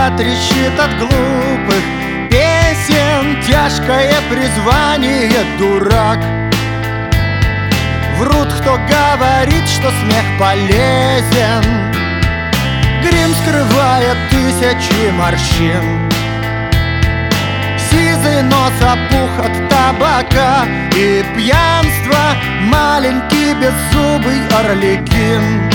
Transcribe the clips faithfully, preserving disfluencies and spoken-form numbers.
Голова трещит от глупых песен, тяжкое призвание дурак. Врут, кто говорит, что смех полезен. Грим скрывает тысячи морщин. Сизый нос опух от табака и пьянства, маленький беззубый орликин.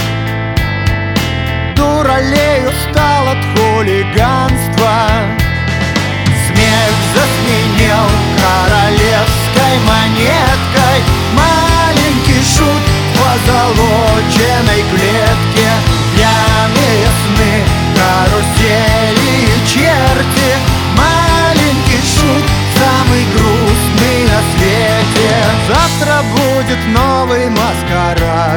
Дуралей устал от хулиганства. Смех зазвенел королевской монеткой. Маленький шут в позолоченной клетке. Пьяные сны, карусели и черти. Маленький шут, самый грустный на свете. Завтра будет новый маскарад.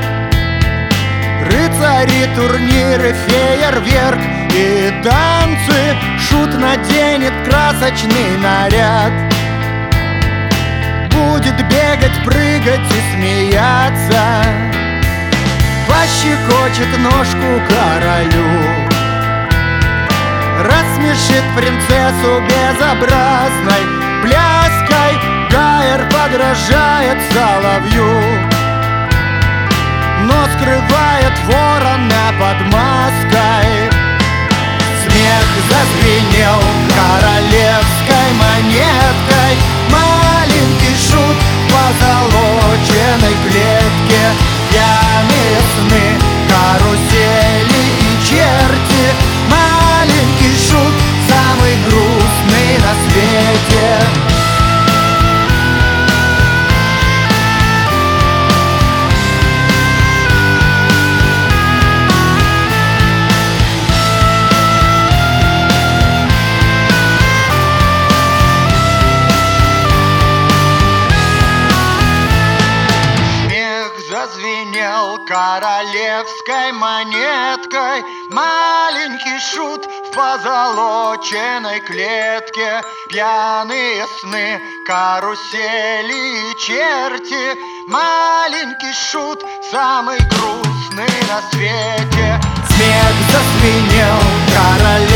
Рыцари, турниры, фейерверк и танцы. Шут наденет красочный наряд. Будет бегать, прыгать и смеяться. Пощекочет ножку королю. Рассмешит принцессу безобразной пляской. Гайер подражает соловью, но скрывает ворона под маской. Смех зазвенел королевской монеткой. Маленький шут в позолоченной клетке. Пьяные сны, карусели и черти. Маленький шут, самый грустный на свете. Зазвенел королевской монеткой. Маленький шут в позолоченной клетке. Пьяные сны, карусели и черти. Маленький шут, самый грустный на свете. Смех зазвенел королевской